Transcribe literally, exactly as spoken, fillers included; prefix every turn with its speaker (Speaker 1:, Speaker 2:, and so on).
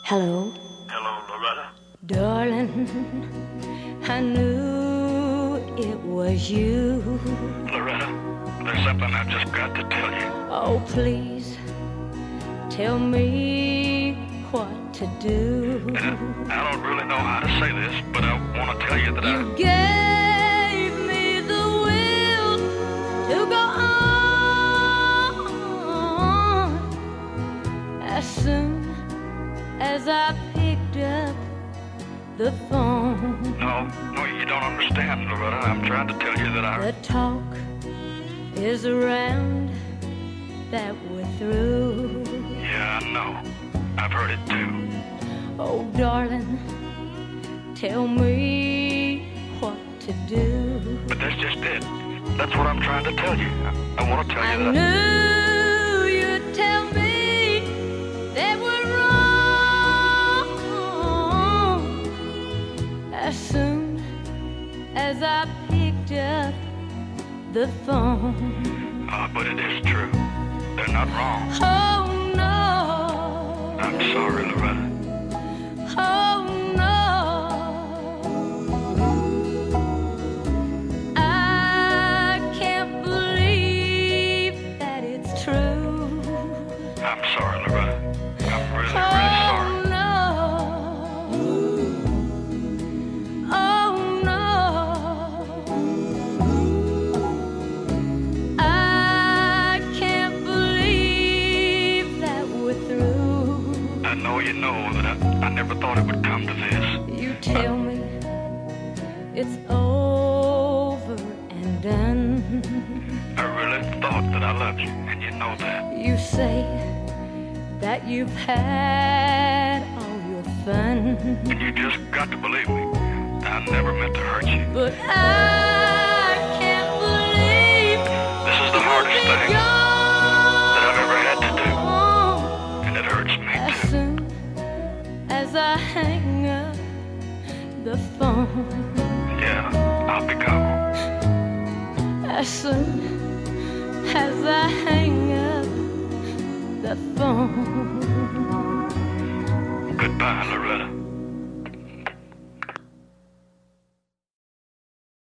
Speaker 1: Hello?
Speaker 2: Hello, Loretta?
Speaker 1: Darling, I knew it was you.
Speaker 2: Loretta, there's something I've just got to tell you.
Speaker 1: Oh, please, tell me what to do.
Speaker 2: And I, I don't really know how to say this, but I want to tell you that
Speaker 1: You
Speaker 2: I...
Speaker 1: gave me the will to go on. As soon as I picked up the phone.
Speaker 2: No, no, you don't understand, Loretta. I'm trying to tell you that I...
Speaker 1: The talk is around that we're through.
Speaker 2: Yeah, I know. I've heard it too.
Speaker 1: Oh, darling, tell me what to do.
Speaker 2: But that's just it. That's what I'm trying to tell you. I, I want to tell you
Speaker 1: I
Speaker 2: that...
Speaker 1: knew you'd tell me that we're wrong. As soon as I picked up the phone.
Speaker 2: Uh, but it is true. They're not wrong.
Speaker 1: Oh, no.
Speaker 2: I'm sorry, Loretta.
Speaker 1: Oh, no. I can't believe that it's true.
Speaker 2: I'm sorry, Loretta. I'm really,
Speaker 1: Oh,
Speaker 2: really sorry.
Speaker 1: no. Oh, no. I can't believe that we're through.
Speaker 2: I know you know that I, I never thought it would come to this.
Speaker 1: You tell me it's over and done.
Speaker 2: I really thought that I loved you, and you know that.
Speaker 1: You say that you've had all your fun,
Speaker 2: And you just got to believe me. I never meant to hurt you.
Speaker 1: but I can't believe
Speaker 2: This is the hardest thing that I've ever had to do,
Speaker 1: gone.
Speaker 2: and it hurts
Speaker 1: As
Speaker 2: me too.
Speaker 1: soon as I hang up the phone,
Speaker 2: Yeah, I'll be gone.
Speaker 1: as soon as I hang up the phone.
Speaker 2: Goodbye, Loretta.